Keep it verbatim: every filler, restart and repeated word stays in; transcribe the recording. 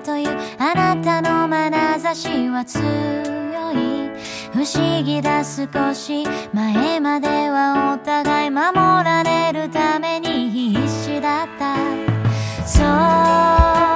というあなたの眼差しは強い。不思議だ、少し前まではお互い守られるために必死だった。そう